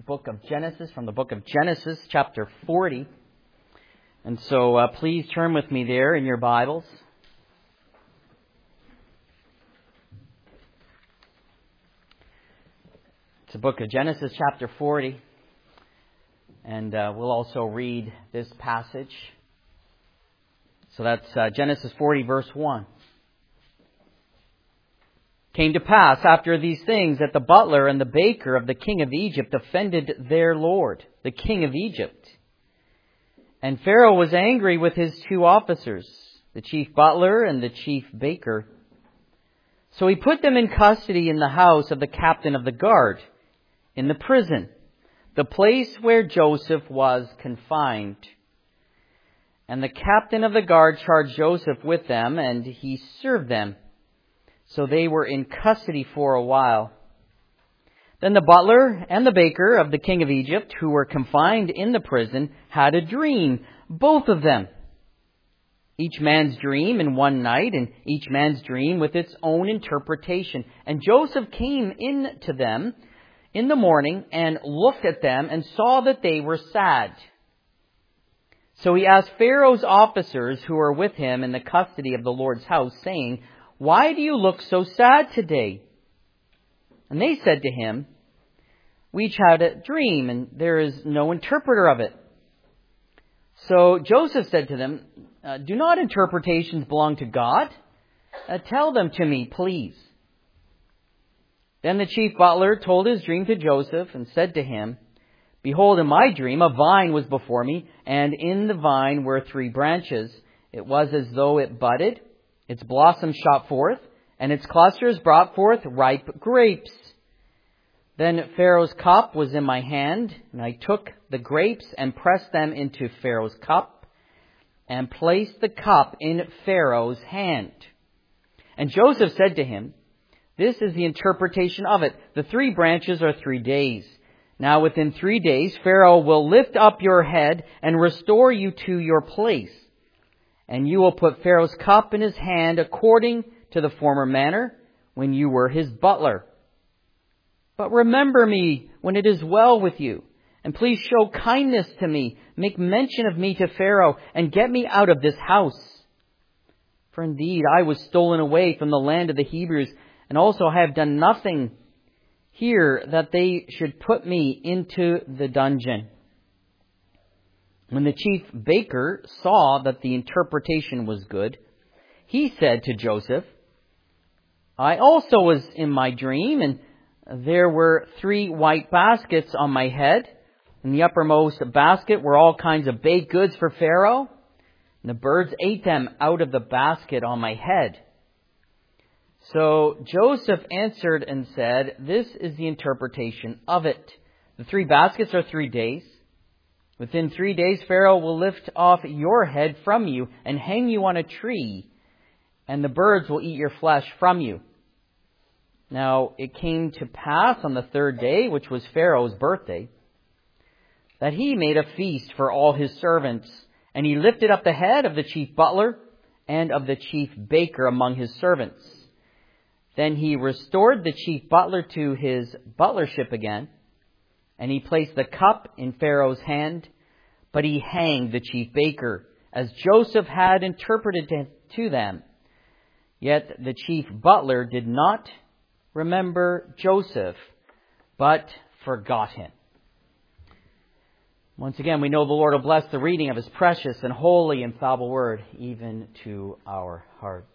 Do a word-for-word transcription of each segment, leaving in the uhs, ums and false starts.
book of Genesis, from the book of Genesis, chapter forty. And so uh, please turn with me there in your Bibles. It's the book of Genesis, chapter forty. And uh, we'll also read this passage. So that's uh, Genesis forty, verse one. Came to pass after these things that the butler and the baker of the king of Egypt offended their lord, the king of Egypt. And Pharaoh was angry with his two officers, the chief butler and the chief baker. So he put them in custody in the house of the captain of the guard, in the prison, the place where Joseph was confined. And the captain of the guard charged Joseph with them, and he served them. So they were in custody for a while. Then the butler and the baker of the king of Egypt, who were confined in the prison, had a dream, both of them. Each man's dream in one night, and each man's dream with its own interpretation. And Joseph came in to them in the morning and looked at them and saw that they were sad. So he asked Pharaoh's officers who were with him in the custody of the Lord's house, saying, "Why do you look so sad today?" And they said to him, "We each had a dream, and there is no interpreter of it." So Joseph said to them, uh, "Do not interpretations belong to God? Uh, tell them to me, please." Then the chief butler told his dream to Joseph and said to him, "Behold, in my dream a vine was before me, and in the vine were three branches. It was as though it budded. Its blossoms shot forth, and its clusters brought forth ripe grapes. Then Pharaoh's cup was in my hand, and I took the grapes and pressed them into Pharaoh's cup, and placed the cup in Pharaoh's hand." And Joseph said to him, "This is the interpretation of it. The three branches are three days. Now within three days Pharaoh will lift up your head and restore you to your place. And you will put Pharaoh's cup in his hand according to the former manner when you were his butler. But remember me when it is well with you, and please show kindness to me. Make mention of me to Pharaoh, and get me out of this house. For indeed I was stolen away from the land of the Hebrews, and also I have done nothing here that they should put me into the dungeon." When the chief baker saw that the interpretation was good, he said to Joseph, "I also was in my dream, and there were three white baskets on my head. In the uppermost basket were all kinds of baked goods for Pharaoh, and the birds ate them out of the basket on my head." So Joseph answered and said, "This is the interpretation of it. The three baskets are three days. Within three days Pharaoh will lift off your head from you and hang you on a tree, and the birds will eat your flesh from you." Now it came to pass on the third day, which was Pharaoh's birthday, that he made a feast for all his servants, and he lifted up the head of the chief butler and of the chief baker among his servants. Then he restored the chief butler to his butlership again, and he placed the cup in Pharaoh's hand, but he hanged the chief baker, as Joseph had interpreted to, to them. Yet the chief butler did not remember Joseph, but forgot him. Once again, we know the Lord will bless the reading of his precious and holy infallible word, even to our hearts.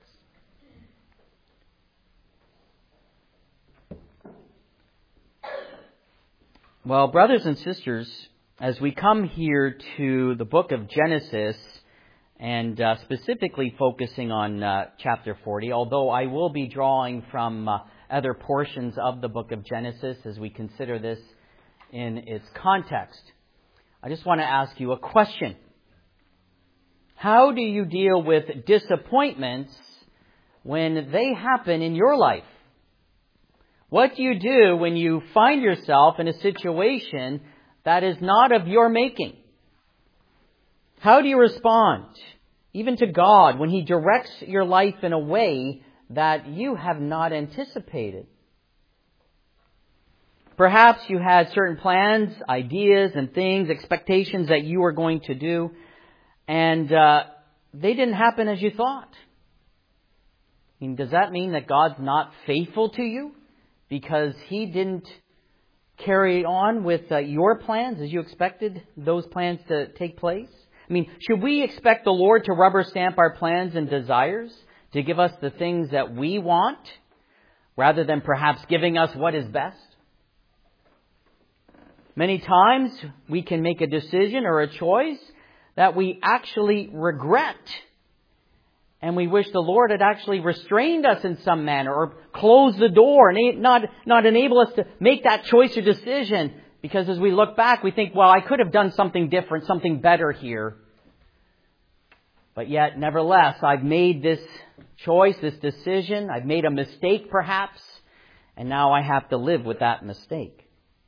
Well, brothers and sisters, as we come here to the book of Genesis, and uh, specifically focusing on uh, chapter forty, although I will be drawing from uh, other portions of the book of Genesis as we consider this in its context, I just want to ask you a question. How do you deal with disappointments when they happen in your life? What do you do when you find yourself in a situation that is not of your making? How do you respond, even to God, when He directs your life in a way that you have not anticipated? Perhaps you had certain plans, ideas, and things, expectations that you were going to do, and uh, they didn't happen as you thought. I mean, does that mean that God's not faithful to you because He didn't carry on with uh, your plans as you expected those plans to take place? I mean, should we expect the Lord to rubber stamp our plans and desires, to give us the things that we want, rather than perhaps giving us what is best? Many times we can make a decision or a choice that we actually regret. And we wish the Lord had actually restrained us in some manner or closed the door and not, not enable us to make that choice or decision. Because as we look back, we think, well, I could have done something different, something better here. But yet, nevertheless, I've made this choice, this decision. I've made a mistake, perhaps. And now I have to live with that mistake.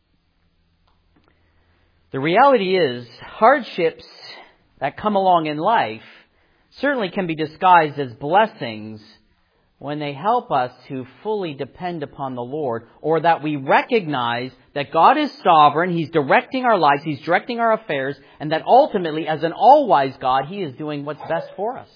The reality is, hardships that come along in life certainly can be disguised as blessings when they help us to fully depend upon the Lord, or that we recognize that God is sovereign, He's directing our lives, He's directing our affairs, and that ultimately, as an all-wise God, He is doing what's best for us.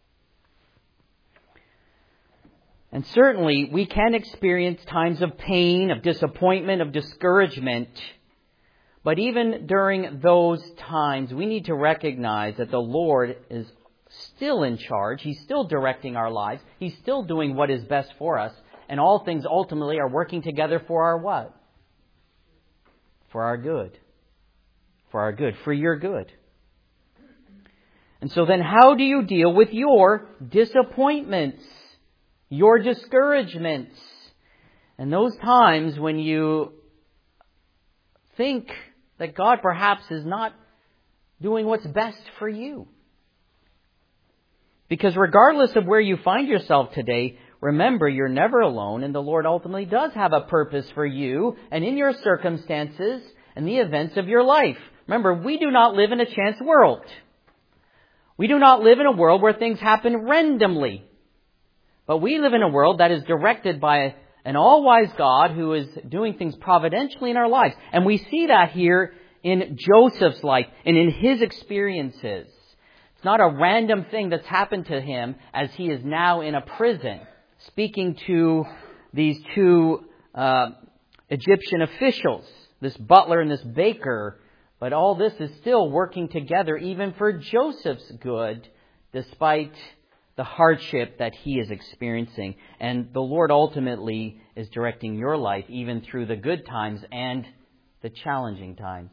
And certainly, we can experience times of pain, of disappointment, of discouragement. But even during those times, we need to recognize that the Lord is still in charge. He's still directing our lives. He's still doing what is best for us. And all things ultimately are working together for our what? For our good. For our good. For your good. And so then how do you deal with your disappointments? Your discouragements? And those times when you think that God perhaps is not doing what's best for you. Because regardless of where you find yourself today, remember you're never alone, and the Lord ultimately does have a purpose for you and in your circumstances and the events of your life. Remember, we do not live in a chance world. We do not live in a world where things happen randomly. But we live in a world that is directed by an all-wise God who is doing things providentially in our lives. And we see that here in Joseph's life and in his experiences. It's not a random thing that's happened to him as he is now in a prison, speaking to these two uh, Egyptian officials, this butler and this baker. But all this is still working together even for Joseph's good, despite the hardship that he is experiencing. And the Lord ultimately is directing your life even through the good times and the challenging times.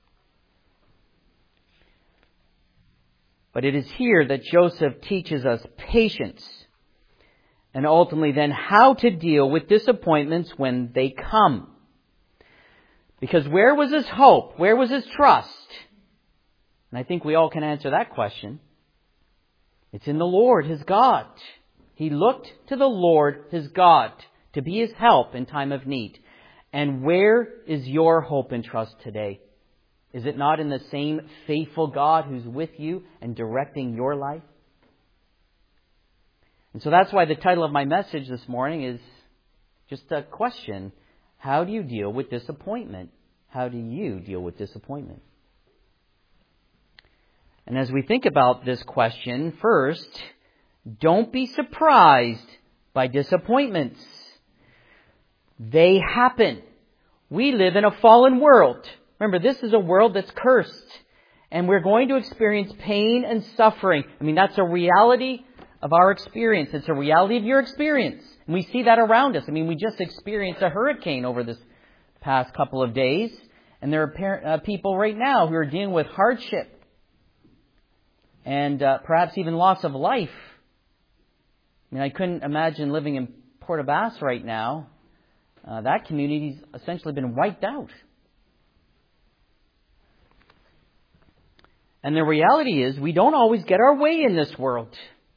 But it is here that Joseph teaches us patience and ultimately then how to deal with disappointments when they come. Because where was his hope? Where was his trust? And I think we all can answer that question. It's in the Lord, his God. He looked to the Lord, his God, to be his help in time of need. And where is your hope and trust today? Is it not in the same faithful God who's with you and directing your life? And so that's why the title of my message this morning is just a question. How do you deal with disappointment? How do you deal with disappointment? And as we think about this question, first, don't be surprised by disappointments. They happen. We live in a fallen world. Remember, this is a world that's cursed. And we're going to experience pain and suffering. I mean, that's a reality of our experience. It's a reality of your experience. And we see that around us. I mean, we just experienced a hurricane over this past couple of days. And there are par- uh, people right now who are dealing with hardship. And uh, perhaps even loss of life. I mean, I couldn't imagine living in Port aux Basques right now. Uh, that community's essentially been wiped out. And the reality is, we don't always get our way in this world.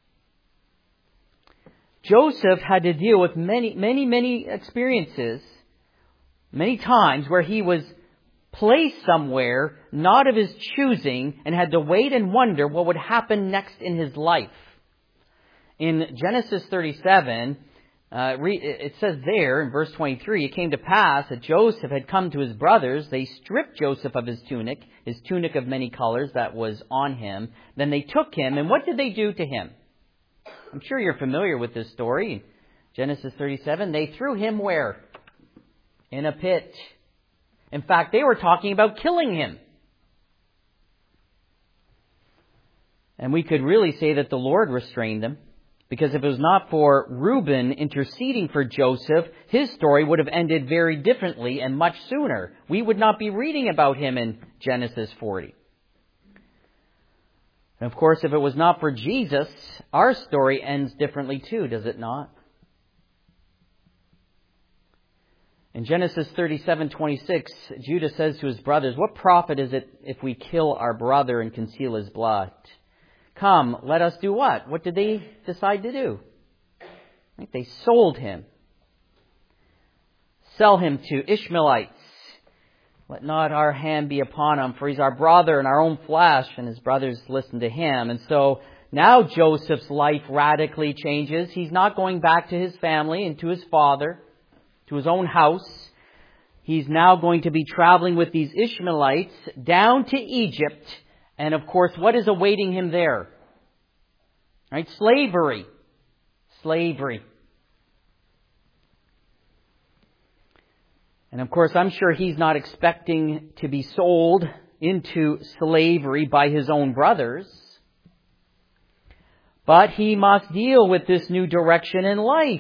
Joseph had to deal with many, many, many experiences, many times where he was placed somewhere not of his choosing and had to wait and wonder what would happen next in his life. In Genesis thirty-seven, Uh, re- it says there in verse twenty-three, it came to pass that Joseph had come to his brothers. They stripped Joseph of his tunic, his tunic of many colors that was on him. Then they took him, and what did they do to him? I'm sure you're familiar with this story. Genesis thirty-seven, they threw him where? In a pit. In fact, they were talking about killing him. And we could really say that the Lord restrained them. Because if it was not for Reuben interceding for Joseph, his story would have ended very differently and much sooner. We would not be reading about him in Genesis forty. And of course, if it was not for Jesus, our story ends differently too, does it not? In Genesis thirty-seven twenty-six, Judah says to his brothers, "What profit is it if we kill our brother and conceal his blood? Come, let us do what?" What did they decide to do? Right? They sold him. Sell him to Ishmaelites. "Let not our hand be upon him, for he's our brother and our own flesh." And his brothers listened to him. And so now Joseph's life radically changes. He's not going back to his family and to his father, to his own house. He's now going to be traveling with these Ishmaelites down to Egypt. And of course, what is awaiting him there? Right? Slavery. Slavery. And of course, I'm sure he's not expecting to be sold into slavery by his own brothers. But he must deal with this new direction in life.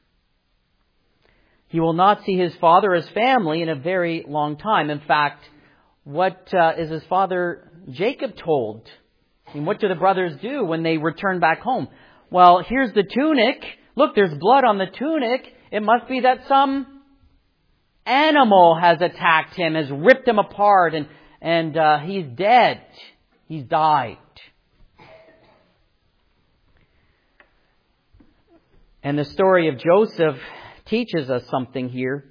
He will not see his father, his family, in a very long time. In fact, what uh, is his father Jacob told? And what do the brothers do when they return back home? Well, here's the tunic. Look, there's blood on the tunic. It must be that some animal has attacked him, has ripped him apart, and, and uh, he's dead. He's died. And the story of Joseph teaches us something here.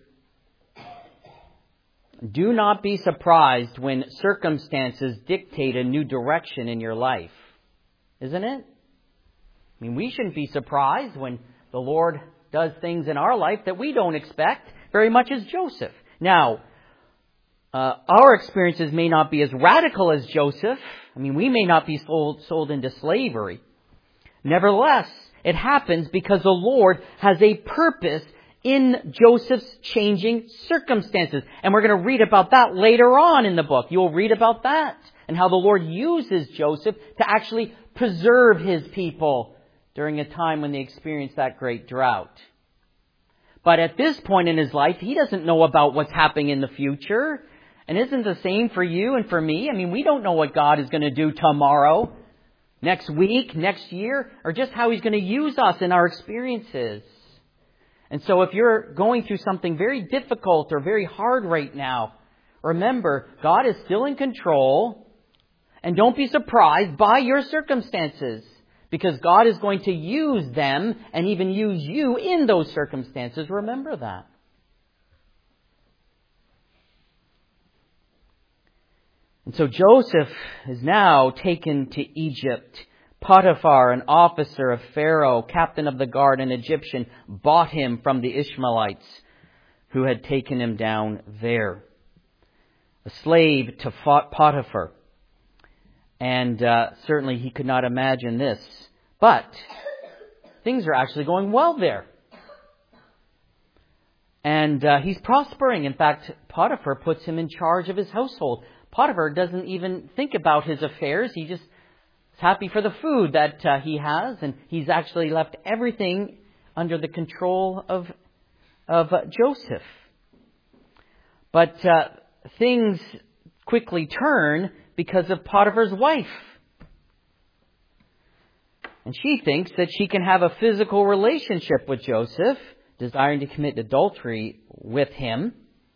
Do not be surprised when circumstances dictate a new direction in your life. Isn't it? I mean, we shouldn't be surprised when the Lord does things in our life that we don't expect, very much as Joseph. Now, uh, our experiences may not be as radical as Joseph. I mean, we may not be sold, sold into slavery. Nevertheless, it happens because the Lord has a purpose in Joseph's changing circumstances. And we're going to read about that later on in the book. You'll read about that and how the Lord uses Joseph to actually preserve his people during a time when they experienced that great drought. But at this point in his life, he doesn't know about what's happening in the future. And isn't the same for you and for me? I mean, we don't know what God is going to do tomorrow, next week, next year, or just how he's going to use us in our experiences. And so if you're going through something very difficult or very hard right now, remember, God is still in control. And don't be surprised by your circumstances, because God is going to use them and even use you in those circumstances. Remember that. And so Joseph is now taken to Egypt. Potiphar, an officer of Pharaoh, captain of the guard, an Egyptian, bought him from the Ishmaelites who had taken him down there. A slave to Potiphar. And uh, certainly he could not imagine this. But things are actually going well there. And uh, he's prospering. In fact, Potiphar puts him in charge of his household. Potiphar doesn't even think about his affairs. He just happy for the food that uh, he has, and he's actually left everything under the control of of uh, Joseph. But uh, things quickly turn because of Potiphar's wife. And she thinks that she can have a physical relationship with Joseph, desiring to commit adultery with him.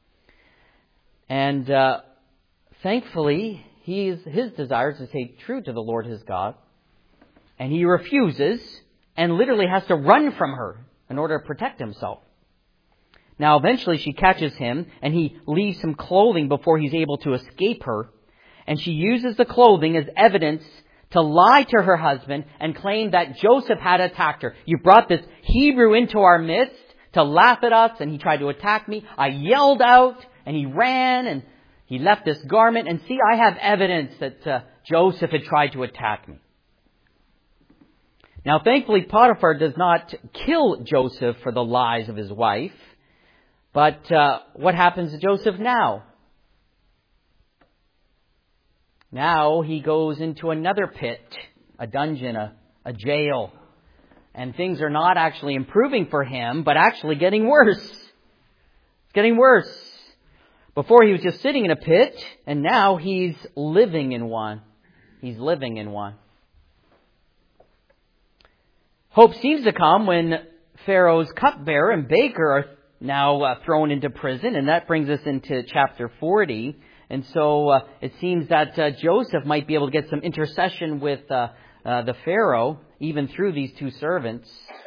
And uh, thankfully, He is, his desire is to stay true to the Lord his God. And he refuses and literally has to run from her in order to protect himself. Now, eventually she catches him and he leaves some clothing before he's able to escape her. And she uses the clothing as evidence to lie to her husband and claim that Joseph had attacked her. You brought this Hebrew into our midst to laugh at us, and he tried to attack me. I yelled out, and he ran, and he left this garment. And see, I have evidence that uh, Joseph had tried to attack me. Now, thankfully, Potiphar does not kill Joseph for the lies of his wife. But uh, what happens to Joseph now? Now he goes into another pit, a dungeon, a, a jail. And things are not actually improving for him, but actually getting worse. It's getting worse. Before he was just sitting in a pit, and now he's living in one. He's living in one. Hope seems to come when Pharaoh's cupbearer and baker are now uh, thrown into prison, and that brings us into chapter forty. And so uh, it seems that uh, Joseph might be able to get some intercession with uh, uh, the Pharaoh, even through these two servants.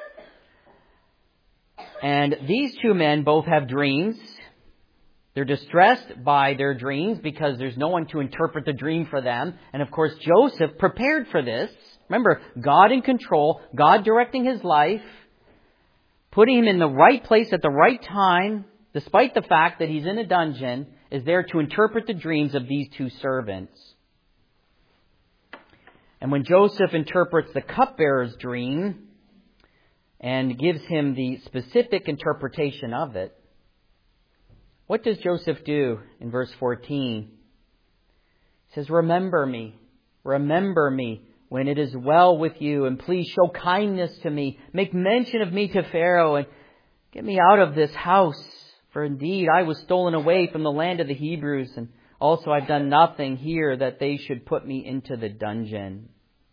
And these two men both have dreams. They're distressed by their dreams because there's no one to interpret the dream for them. And of course, Joseph prepared for this. Remember, God in control, God directing his life, putting him in the right place at the right time, despite the fact that he's in a dungeon, is there to interpret the dreams of these two servants. And when Joseph interprets the cupbearer's dream and gives him the specific interpretation of it, what does Joseph do in verse fourteen? He says, "Remember me, remember me when it is well with you, and please show kindness to me. Make mention of me to Pharaoh, and get me out of this house. For indeed, I was stolen away from the land of the Hebrews, and also I've done nothing here that they should put me into the dungeon."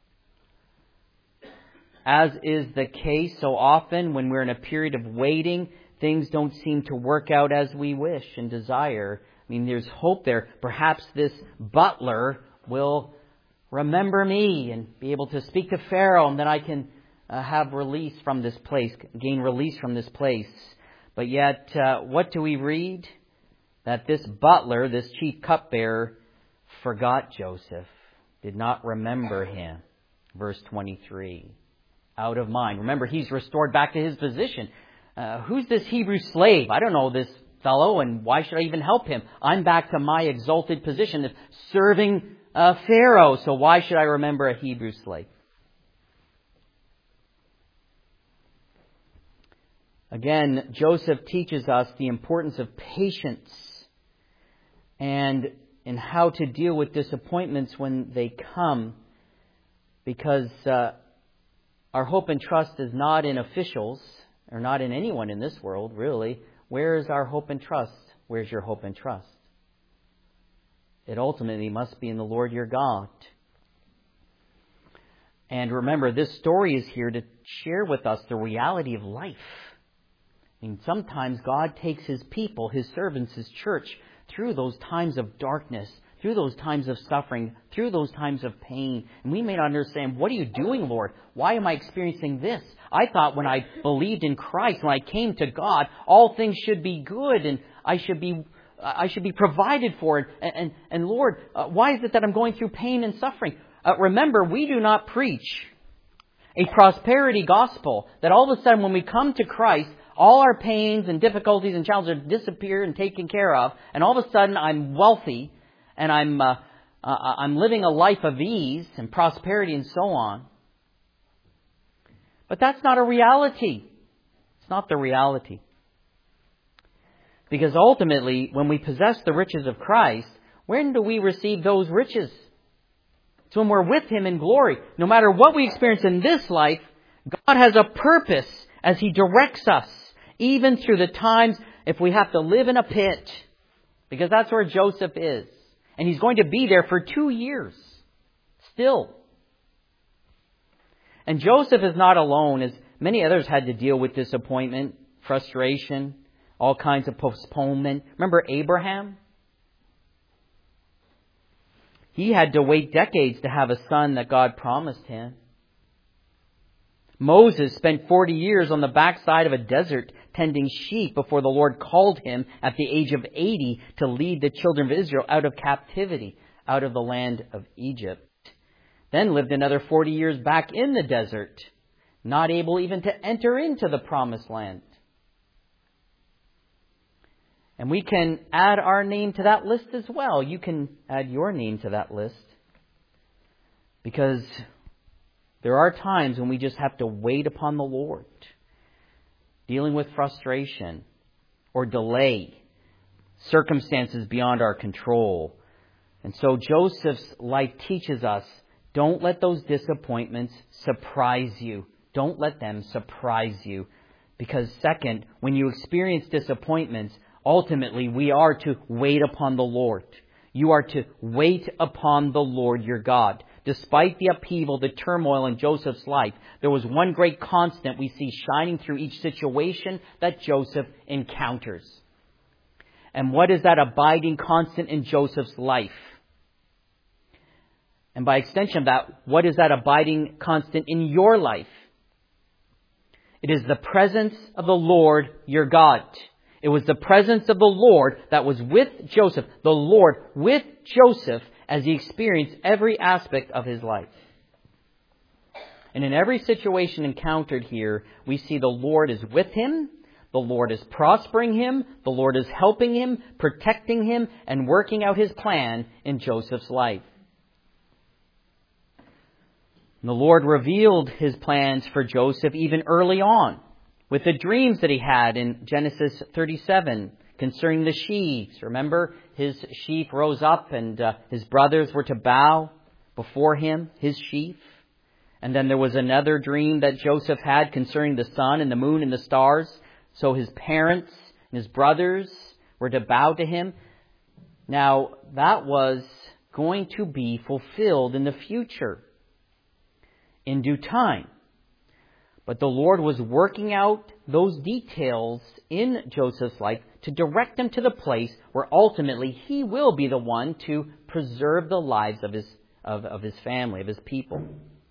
As is the case so often when we're in a period of waiting, things don't seem to work out as we wish and desire. I mean, there's hope there. Perhaps this butler will remember me and be able to speak to Pharaoh, and then I can uh, have release from this place, gain release from this place. But yet, uh, what do we read? That this butler, this chief cupbearer, forgot Joseph, did not remember him. Verse twenty-three. Out of mind. Remember, he's restored back to his position. Uh, who's this Hebrew slave? I don't know this fellow, and why should I even help him? I'm back to my exalted position of serving uh, Pharaoh, so why should I remember a Hebrew slave? Again, Joseph teaches us the importance of patience and in how to deal with disappointments when they come, because uh, our hope and trust is not in officials, or not in anyone in this world, really. Where is our hope and trust? Where's your hope and trust? It ultimately must be in the Lord your God. And remember, this story is here to share with us the reality of life. I mean, sometimes God takes His people, His servants, His church, through those times of darkness, through those times of suffering, through those times of pain. And we may not understand, what are you doing, Lord? Why am I experiencing this? I thought when I believed in Christ, when I came to God, all things should be good and I should be I should be provided for. And, and, and Lord, uh, why is it that I'm going through pain and suffering? Uh, remember, we do not preach a prosperity gospel that all of a sudden when we come to Christ, all our pains and difficulties and challenges disappear and taken care of, and all of a sudden I'm wealthy and I'm uh, uh, I'm living a life of ease and prosperity and so on. But that's not a reality. It's not the reality. Because ultimately, when we possess the riches of Christ, when do we receive those riches? It's when we're with Him in glory. No matter what we experience in this life, God has a purpose as He directs us, even through the times if we have to live in a pit. Because that's where Joseph is. And he's going to be there for two years. Still. And Joseph is not alone, as many others had to deal with disappointment, frustration, all kinds of postponement. Remember Abraham? He had to wait decades to have a son that God promised him. Moses spent forty years on the backside of a desert tending sheep before the Lord called him at the age of eighty to lead the children of Israel out of captivity, out of the land of Egypt. then lived another forty years back in the desert, not able even to enter into the promised land. And we can add our name to that list as well. You can add your name to that list. Because there are times when we just have to wait upon the Lord, dealing with frustration or delay, circumstances beyond our control. And so Joseph's life teaches us, don't let those disappointments surprise you. Don't let them surprise you. Because second, when you experience disappointments, ultimately we are to wait upon the Lord. You are to wait upon the Lord your God. Despite the upheaval, the turmoil in Joseph's life, there was one great constant we see shining through each situation that Joseph encounters. And what is that abiding constant in Joseph's life? And by extension of that, what is that abiding constant in your life? It is the presence of the Lord your God. It was the presence of the Lord that was with Joseph, the Lord with Joseph as he experienced every aspect of his life. And in every situation encountered here, we see the Lord is with him, the Lord is prospering him, the Lord is helping him, protecting him, and working out his plan in Joseph's life. And the Lord revealed his plans for Joseph even early on with the dreams that he had in Genesis thirty-seven concerning the sheaves. Remember, his sheaf rose up and uh, his brothers were to bow before him, his sheaf. And then there was another dream that Joseph had concerning the sun and the moon and the stars. So his parents and his brothers were to bow to him. Now, that was going to be fulfilled in the future, in due time. But the Lord was working out those details in Joseph's life to direct him to the place where ultimately he will be the one to preserve the lives of his, of, of his family, of his people.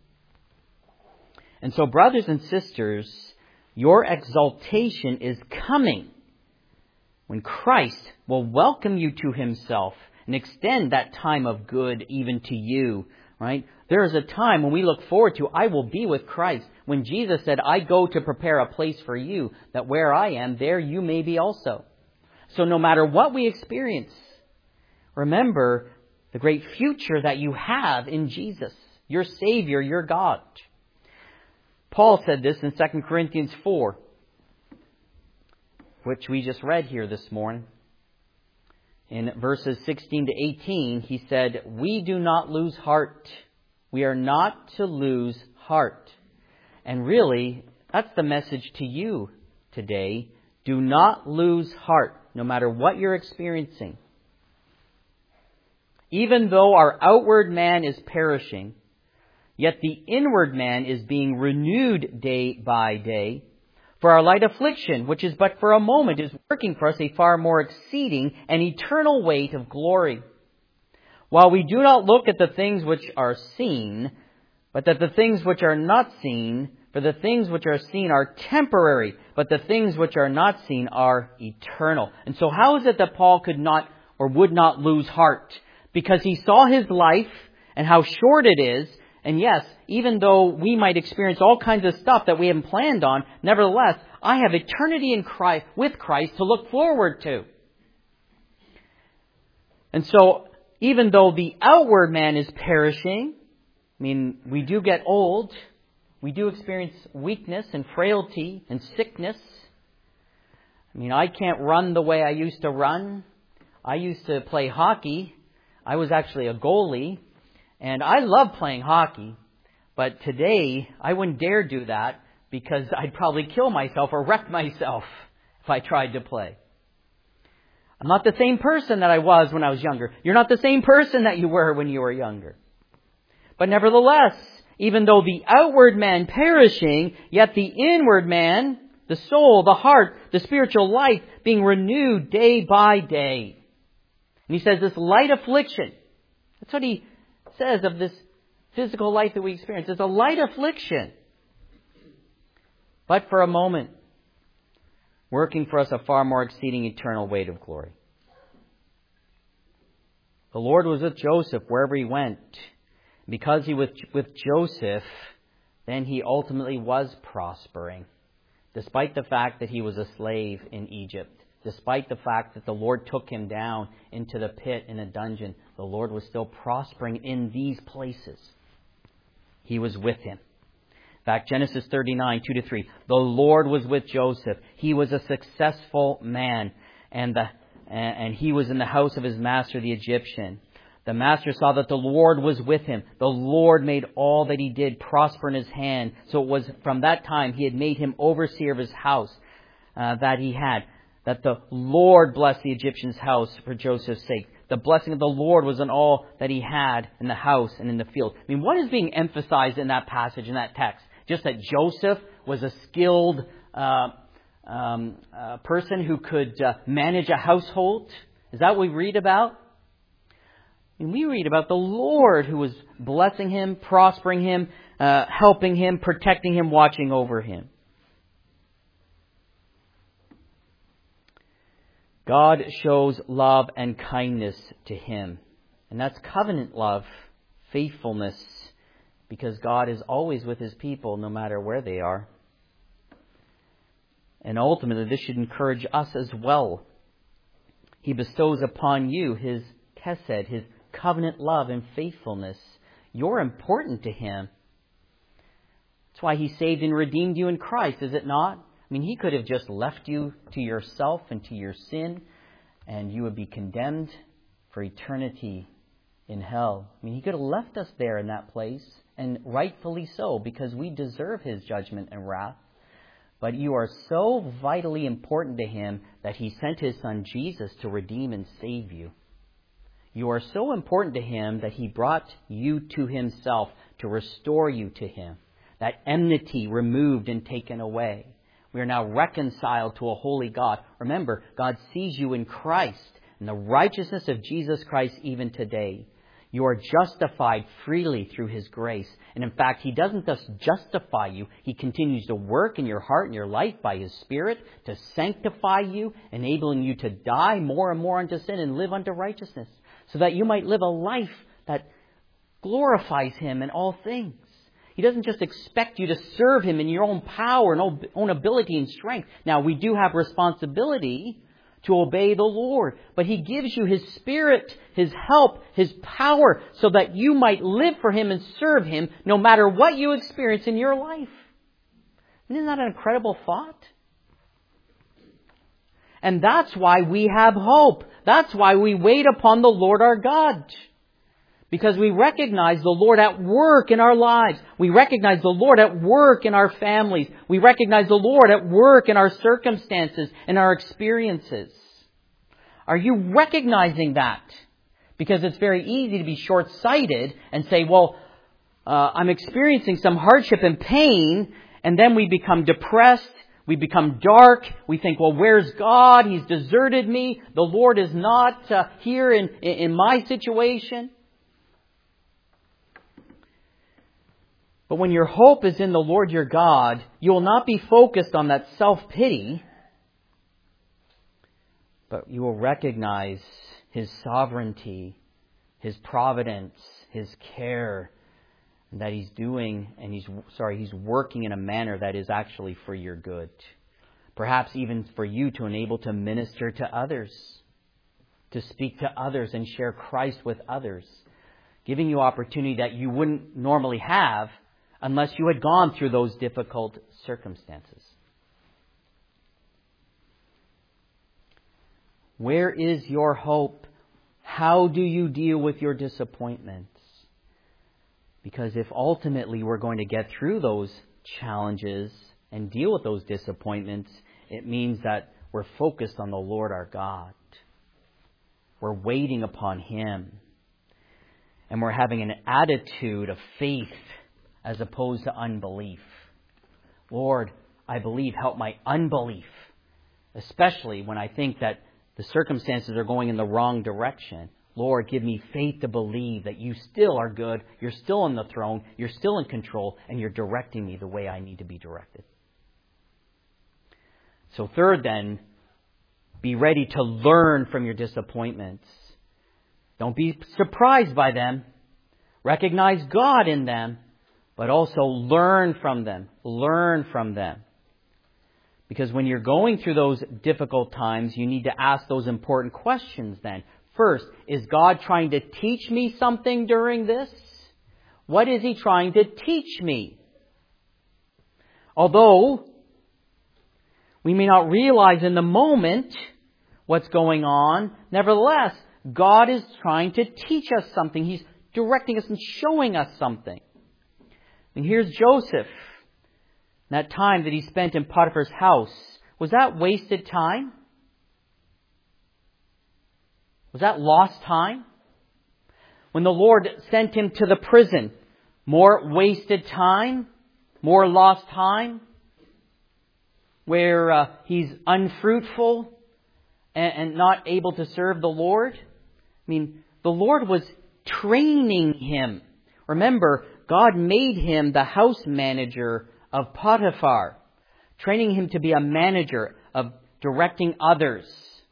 And so, brothers and sisters, your exaltation is coming when Christ will welcome you to himself and extend that time of good even to you, right? There is a time when we look forward to, I will be with Christ. When Jesus said, I go to prepare a place for you, that where I am, there you may be also. So no matter what we experience, remember the great future that you have in Jesus, your Savior, your God. Paul said this in Second Corinthians four, which we just read here this morning. In verses sixteen to eighteen, he said, we do not lose heart. We are not to lose heart. And really, that's the message to you today. Do not lose heart, no matter what you're experiencing. Even though our outward man is perishing, yet the inward man is being renewed day by day. For our light affliction, which is but for a moment, is working for us a far more exceeding and eternal weight of glory. While we do not look at the things which are seen, but that the things which are not seen, for the things which are seen are temporary, but the things which are not seen are eternal. And so how is it that Paul could not or would not lose heart? Because he saw his life and how short it is. And yes, even though we might experience all kinds of stuff that we haven't planned on, nevertheless, I have eternity in Christ, with Christ to look forward to. And so, even though the outward man is perishing, I mean, we do get old, we do experience weakness and frailty and sickness. I mean, I can't run the way I used to run. I used to play hockey. I was actually a goalie. And I love playing hockey, but today I wouldn't dare do that because I'd probably kill myself or wreck myself if I tried to play. I'm not the same person that I was when I was younger. You're not the same person that you were when you were younger. But nevertheless, even though the outward man perishing, yet the inward man, the soul, the heart, the spiritual life being renewed day by day. And he says this light affliction. That's what he says of this physical life that we experience. It's a light affliction, but for a moment, working for us a far more exceeding eternal weight of glory. The Lord was with Joseph wherever he went, Because he was with Joseph, then he ultimately was prospering. Despite the fact that he was a slave in Egypt, despite the fact that the Lord took him down into the pit in a dungeon, the Lord was still prospering in these places. He was with him. In fact, Genesis thirty-nine, two to three, the Lord was with Joseph. He was a successful man, and the and he was in the house of his master, the Egyptian. The master saw that the Lord was with him. The Lord made all that he did prosper in his hand. So it was from that time he had made him overseer of his house uh, that he had. That the Lord blessed the Egyptian's house for Joseph's sake. The blessing of the Lord was on all that he had in the house and in the field. I mean, what is being emphasized in that passage, in that text? Just that Joseph was a skilled uh, um, uh, person who could uh, manage a household? Is that what we read about? And we read about the Lord who was blessing him, prospering him, uh, helping him, protecting him, watching over him. God shows love and kindness to him. And that's covenant love, faithfulness, because God is always with his people no matter where they are. And ultimately, this should encourage us as well. He bestows upon you his chesed, his covenant love and faithfulness. You're important to him. That's why he saved and redeemed you in Christ, is it not? I mean, he could have just left you to yourself and to your sin, and you would be condemned for eternity in hell. I mean, he could have left us there in that place, and rightfully so, because we deserve his judgment and wrath. But you are so vitally important to him that he sent his son Jesus to redeem and save you. You are so important to him that he brought you to himself to restore you to him. That enmity removed and taken away. We are now reconciled to a holy God. Remember, God sees you in Christ, in the righteousness of Jesus Christ even today. You are justified freely through his grace. And in fact, he doesn't just justify you. He continues to work in your heart and your life by his Spirit to sanctify you, enabling you to die more and more unto sin and live unto righteousness, so that you might live a life that glorifies him in all things. He doesn't just expect you to serve him in your own power and own ability and strength. Now, we do have responsibility to obey the Lord, but he gives you his Spirit, his help, his power, so that you might live for him and serve him no matter what you experience in your life. Isn't that an incredible thought? And that's why we have hope. That's why we wait upon the Lord our God. Because we recognize the Lord at work in our lives. We recognize the Lord at work in our families. We recognize the Lord at work in our circumstances and our experiences. Are you recognizing that? Because it's very easy to be short-sighted and say, well, uh, I'm experiencing some hardship and pain, and then we become depressed. We become dark. We think, well, where's God? He's deserted me. The Lord is not uh, here in, in my situation. But when your hope is in the Lord your God, you will not be focused on that self-pity, but you will recognize his sovereignty, his providence, his care, and that he's doing, and he's, sorry, he's working in a manner that is actually for your good. Perhaps even for you to enable to minister to others, to speak to others and share Christ with others, giving you opportunity that you wouldn't normally have unless you had gone through those difficult circumstances. Where is your hope? How do you deal with your disappointments? Because if ultimately we're going to get through those challenges and deal with those disappointments, it means that we're focused on the Lord our God. We're waiting upon him. And we're having an attitude of faith as opposed to unbelief. Lord, I believe, help my unbelief, especially when I think that the circumstances are going in the wrong direction. Lord, give me faith to believe that you still are good, you're still on the throne, you're still in control, and you're directing me the way I need to be directed. So third then, be ready to learn from your disappointments. Don't be surprised by them. Recognize God in them, but also learn from them. Learn from them. Because when you're going through those difficult times, you need to ask those important questions then. First, is God trying to teach me something during this? What is He trying to teach me? Although we may not realize in the moment what's going on, nevertheless, God is trying to teach us something. He's directing us and showing us something. And here's Joseph. That time that he spent in Potiphar's house, was that wasted time? Was that lost time? When the Lord sent him to the prison, more wasted time? More lost time? Where uh, he's unfruitful and, and not able to serve the Lord? I mean, the Lord was training him. Remember, God made him the house manager of Potiphar, training him to be a manager of directing others,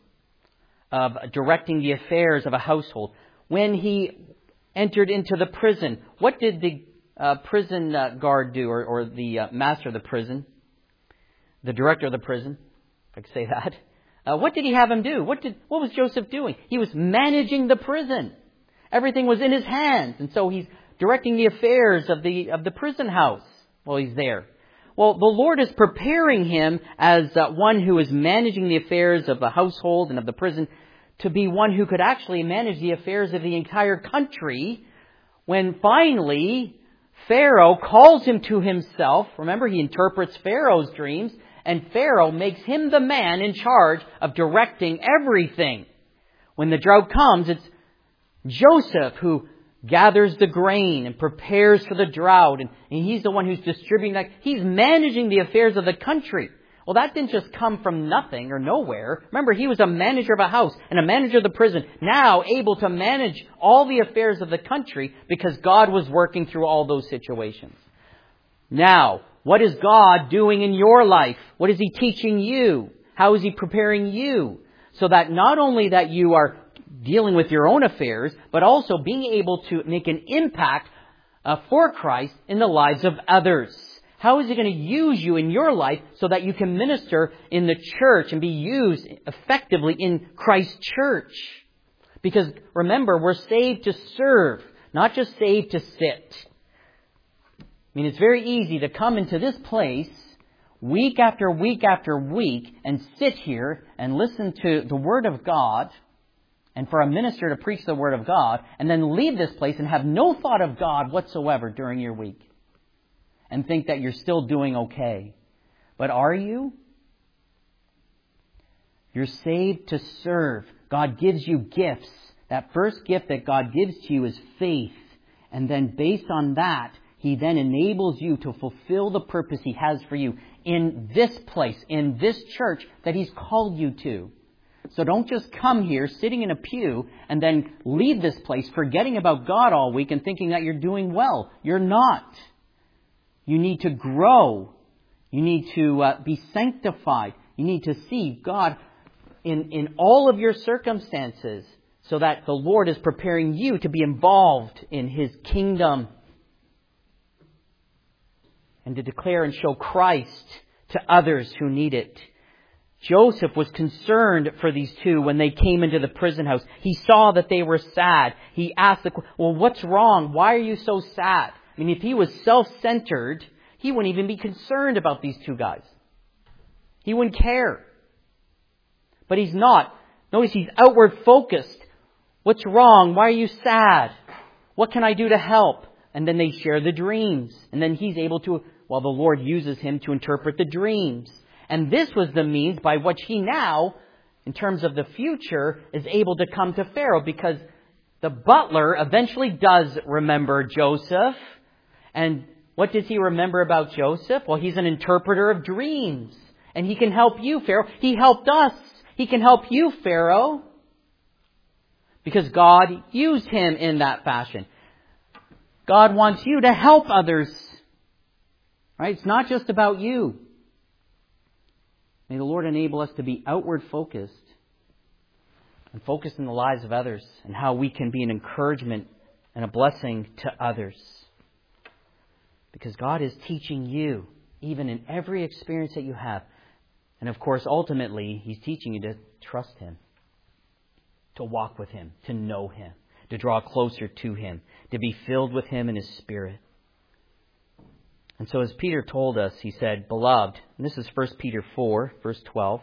of directing the affairs of a household. When he entered into the prison, what did the uh, prison uh, guard do, or, or the uh, master of the prison, the director of the prison, if I could say that? Uh, what did he have him do? What did what was Joseph doing? He was managing the prison. Everything was in his hands, and so he's directing the affairs of the of the prison house while he's there. Well, the Lord is preparing him as uh, one who is managing the affairs of the household and of the prison to be one who could actually manage the affairs of the entire country when finally Pharaoh calls him to himself. Remember, he interprets Pharaoh's dreams, and Pharaoh makes him the man in charge of directing everything. When the drought comes, it's Joseph who gathers the grain and prepares for the drought, and, and he's the one who's distributing that. He's managing the affairs of the country. Well, that didn't just come from nothing or nowhere. Remember, he was a manager of a house and a manager of the prison, now able to manage all the affairs of the country because God was working through all those situations. Now, what is God doing in your life? What is He teaching you? How is He preparing you? So that not only that you are dealing with your own affairs, but also being able to make an impact uh, for Christ in the lives of others. How is He going to use you in your life so that you can minister in the church and be used effectively in Christ's church? Because remember, we're saved to serve, not just saved to sit. I mean, it's very easy to come into this place week after week after week and sit here and listen to the Word of God, and for a minister to preach the Word of God, and then leave this place and have no thought of God whatsoever during your week, and think that you're still doing okay. But are you? You're saved to serve. God gives you gifts. That first gift that God gives to you is faith. And then based on that, He then enables you to fulfill the purpose He has for you in this place, in this church that He's called you to. So don't just come here sitting in a pew and then leave this place forgetting about God all week and thinking that you're doing well. You're not. You need to grow. You need to uh, be sanctified. You need to see God in, in all of your circumstances so that the Lord is preparing you to be involved in His kingdom and to declare and show Christ to others who need it. Joseph was concerned for these two when they came into the prison house. He saw that they were sad. He asked, the, well, what's wrong? Why are you so sad? I mean, if he was self-centered, he wouldn't even be concerned about these two guys. He wouldn't care. But he's not. Notice he's outward focused. What's wrong? Why are you sad? What can I do to help? And then they share the dreams. And then he's able to, well, the Lord uses him to interpret the dreams. And this was the means by which he now, in terms of the future, is able to come to Pharaoh, because the butler eventually does remember Joseph. And what does he remember about Joseph? Well, he's an interpreter of dreams. And he can help you, Pharaoh. He helped us. He can help you, Pharaoh. Because God used him in that fashion. God wants you to help others. Right? It's not just about you. May the Lord enable us to be outward focused and focused in the lives of others and how we can be an encouragement and a blessing to others. Because God is teaching you, even in every experience that you have. And of course, ultimately, He's teaching you to trust Him, to walk with Him, to know Him, to draw closer to Him, to be filled with Him and His Spirit. And so as Peter told us, he said, Beloved, and this is First Peter four, verse twelve.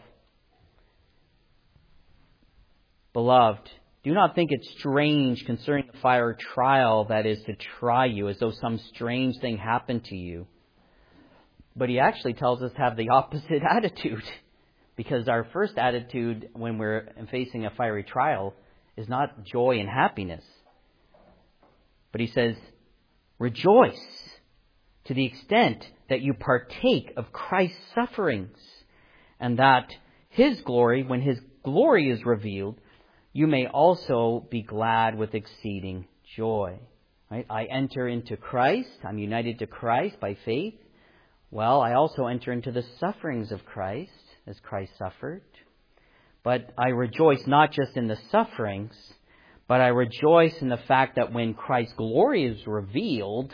Beloved, do not think it strange concerning the fiery trial that is to try you, as though some strange thing happened to you. But he actually tells us to have the opposite attitude. Because our first attitude when we're facing a fiery trial is not joy and happiness. But he says, rejoice to the extent that you partake of Christ's sufferings, and that His glory, when His glory is revealed, you may also be glad with exceeding joy. Right? I enter into Christ. I'm united to Christ by faith. Well, I also enter into the sufferings of Christ, as Christ suffered. But I rejoice not just in the sufferings, but I rejoice in the fact that when Christ's glory is revealed,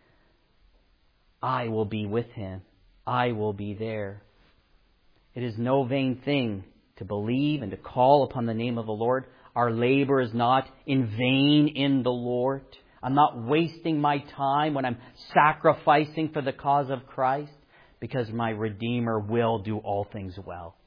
I will be with Him. I will be there. It is no vain thing to believe and to call upon the name of the Lord. Our labor is not in vain in the Lord. I'm not wasting my time when I'm sacrificing for the cause of Christ, because my Redeemer will do all things well.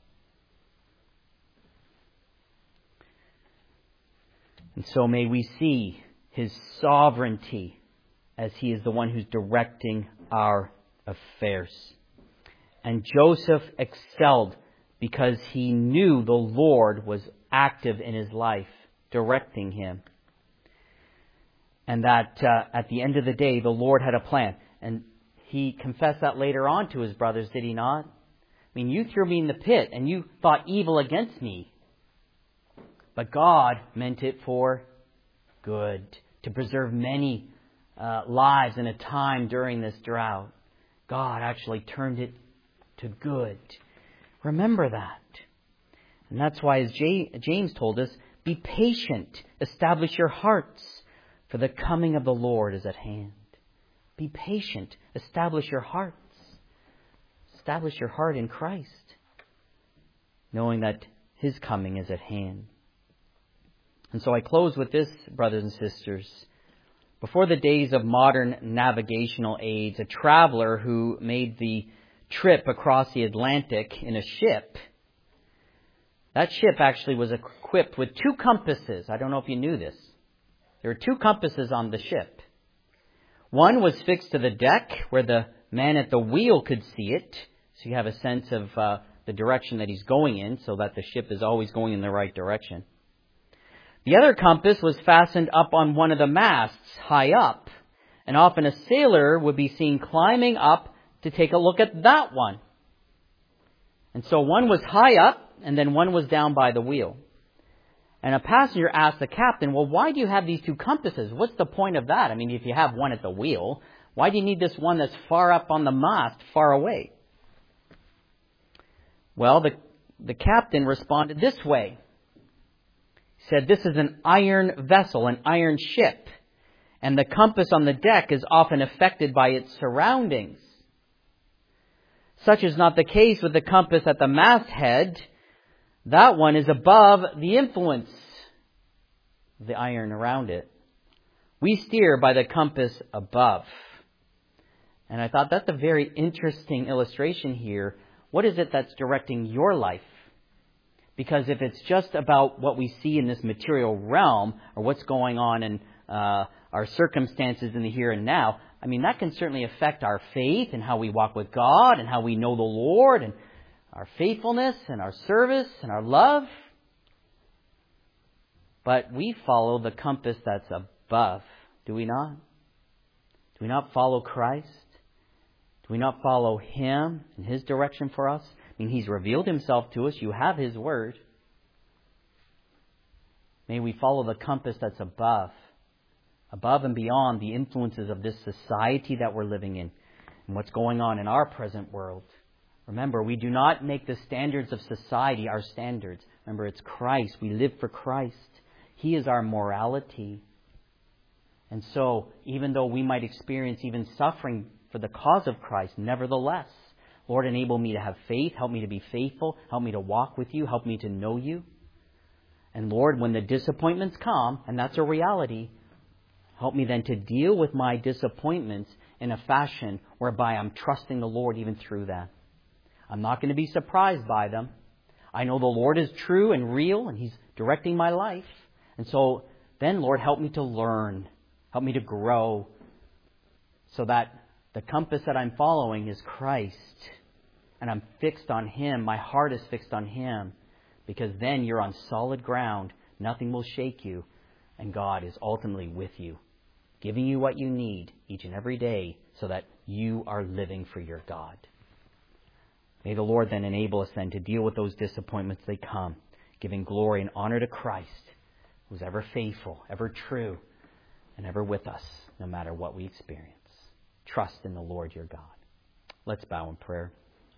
And so may we see His sovereignty as He is the one who's directing our affairs. And Joseph excelled because he knew the Lord was active in his life, directing him. And that uh, at the end of the day, the Lord had a plan. And he confessed that later on to his brothers, did he not? I mean, you threw me in the pit and you thought evil against me. But God meant it for good, to preserve many uh, lives in a time during this drought. God actually turned it to good. Remember that. And that's why, as James told us, be patient, establish your hearts, for the coming of the Lord is at hand. Be patient, establish your hearts. Establish your heart in Christ, knowing that His coming is at hand. And so I close with this, brothers and sisters. Before the days of modern navigational aids, a traveler who made the trip across the Atlantic in a ship, that ship actually was equipped with two compasses. I don't know if you knew this. There were two compasses on the ship. One was fixed to the deck where the man at the wheel could see it. So you have a sense of uh, the direction that he's going in, so that the ship is always going in the right direction. The other compass was fastened up on one of the masts high up. And often a sailor would be seen climbing up to take a look at that one. And so one was high up and then one was down by the wheel. And a passenger asked the captain, well, why do you have these two compasses? What's the point of that? I mean, if you have one at the wheel, why do you need this one that's far up on the mast, far away? Well, the, the captain responded this way. He said, this is an iron vessel, an iron ship, and the compass on the deck is often affected by its surroundings. Such is not the case with the compass at the masthead. That one is above the influence of the iron around it. We steer by the compass above. And I thought that's a very interesting illustration here. What is it that's directing your life? Because if it's just about what we see in this material realm, or what's going on in uh, our circumstances in the here and now, I mean, that can certainly affect our faith and how we walk with God and how we know the Lord and our faithfulness and our service and our love. But we follow the compass that's above, do we not? Do we not follow Christ? Do we not follow Him and His direction for us? I mean, He's revealed Himself to us. You have His Word. May we follow the compass that's above. Above and beyond the influences of this society that we're living in and what's going on in our present world. Remember, we do not make the standards of society our standards. Remember, it's Christ. We live for Christ. He is our morality. And so, even though we might experience even suffering for the cause of Christ, nevertheless, Lord, enable me to have faith. Help me to be faithful. Help me to walk with you. Help me to know you. And Lord, when the disappointments come, and that's a reality, help me then to deal with my disappointments in a fashion whereby I'm trusting the Lord even through that. I'm not going to be surprised by them. I know the Lord is true and real, and He's directing my life. And so then, Lord, help me to learn. Help me to grow so that the compass that I'm following is Christ. And I'm fixed on Him. My heart is fixed on Him. Because then you're on solid ground. Nothing will shake you. And God is ultimately with you, giving you what you need each and every day so that you are living for your God. May the Lord then enable us then to deal with those disappointments they come, giving glory and honor to Christ, who's ever faithful, ever true, and ever with us, no matter what we experience. Trust in the Lord your God. Let's bow in prayer.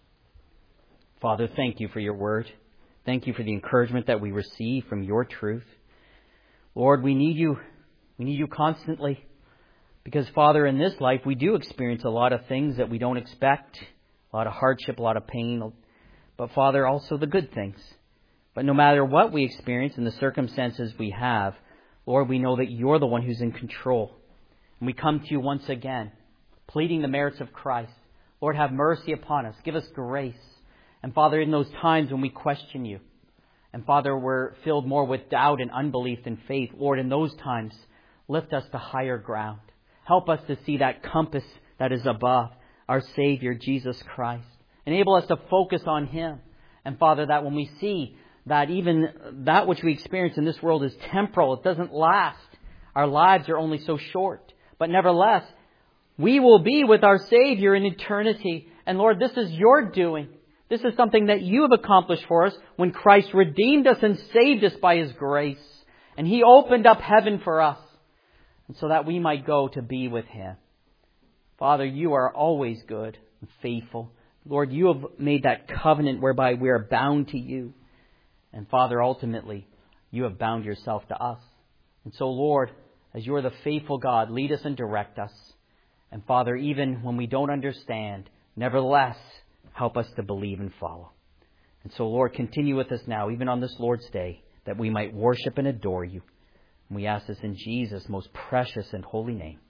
Father, thank you for your word. Thank you for the encouragement that we receive from your truth. Lord, we need you. We need you constantly. Because, Father, in this life, we do experience a lot of things that we don't expect. A lot of hardship, a lot of pain. But, Father, also the good things. But no matter what we experience and the circumstances we have, Lord, we know that you're the one who's in control. And we come to you once again, pleading the merits of Christ. Lord, have mercy upon us. Give us grace. And Father, in those times when we question you, and Father, we're filled more with doubt and unbelief than faith, Lord, in those times, lift us to higher ground. Help us to see that compass that is above, our Savior, Jesus Christ. Enable us to focus on Him. And Father, that when we see that even that which we experience in this world is temporal, it doesn't last. Our lives are only so short. But nevertheless, we will be with our Savior in eternity. And Lord, this is your doing. This is something that you have accomplished for us when Christ redeemed us and saved us by His grace. And He opened up heaven for us, and so that we might go to be with Him. Father, you are always good and faithful. Lord, you have made that covenant whereby we are bound to you. And Father, ultimately, you have bound yourself to us. And so, Lord, as you are the faithful God, lead us and direct us. And Father, even when we don't understand, nevertheless, help us to believe and follow. And so, Lord, continue with us now, even on this Lord's Day, that we might worship and adore you. And we ask this in Jesus' most precious and holy name.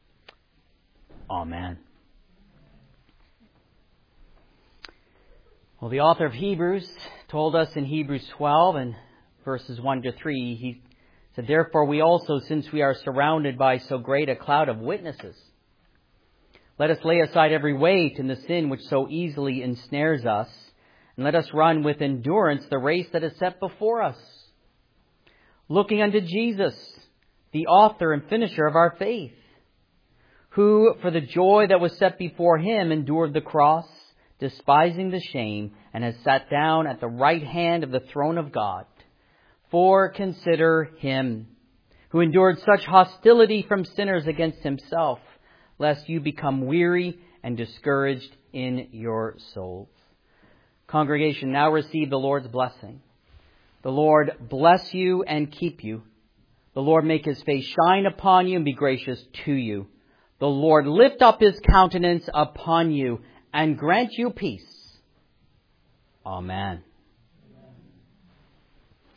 Amen. Well, the author of Hebrews told us in Hebrews twelve and verses one to three, he said, "Therefore we also, since we are surrounded by so great a cloud of witnesses, let us lay aside every weight and the sin which so easily ensnares us, and let us run with endurance the race that is set before us, looking unto Jesus, the author and finisher of our faith, who for the joy that was set before Him endured the cross, despising the shame, and has sat down at the right hand of the throne of God. For consider Him, who endured such hostility from sinners against Himself, lest you become weary and discouraged in your souls." Congregation, now receive the Lord's blessing. The Lord bless you and keep you. The Lord make His face shine upon you and be gracious to you. The Lord lift up His countenance upon you and grant you peace. Amen.